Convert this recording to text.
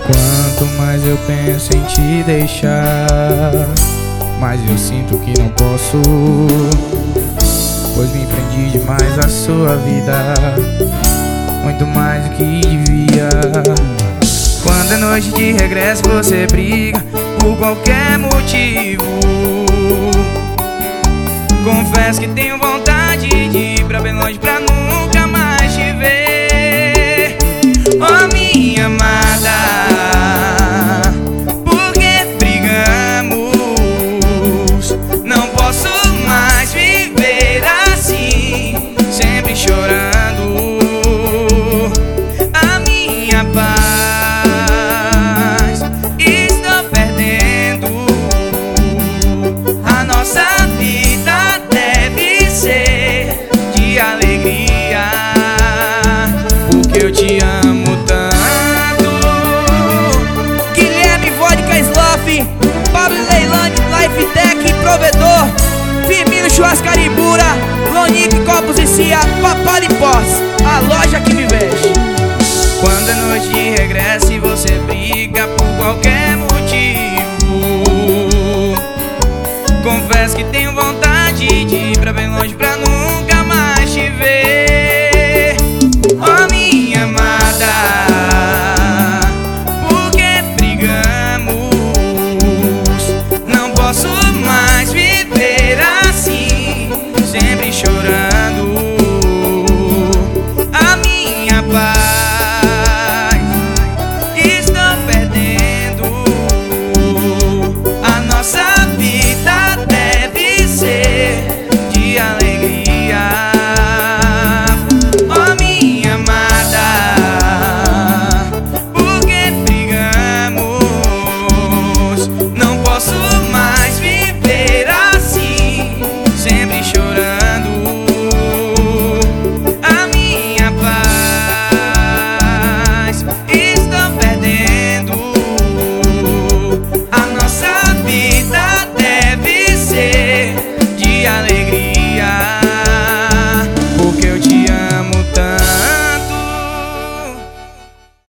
Quanto mais eu penso em te deixar, mas eu sinto que não posso, pois me prendi demais à sua vida, muito mais do que devia. Quando é noite de regresso você briga por qualquer motivo. Confesso que tenho vontade de ir pra bem longe pra nunca mais te ver. Oh, minha amada, por que brigamos? Não posso mais viver assim, sempre chorando. A minha paz estou perdendo. A nossa vida deve ser de alegria, porque eu te amo tanto. Guilherme Vodka Sloth, Pablo Leilani, Lifetech Provedor, Firmino Churrascaribura, Lonique Copos e Cia, Papal e Pós, a loja que me veste. Quando é noite de regresso e você briga por qualquer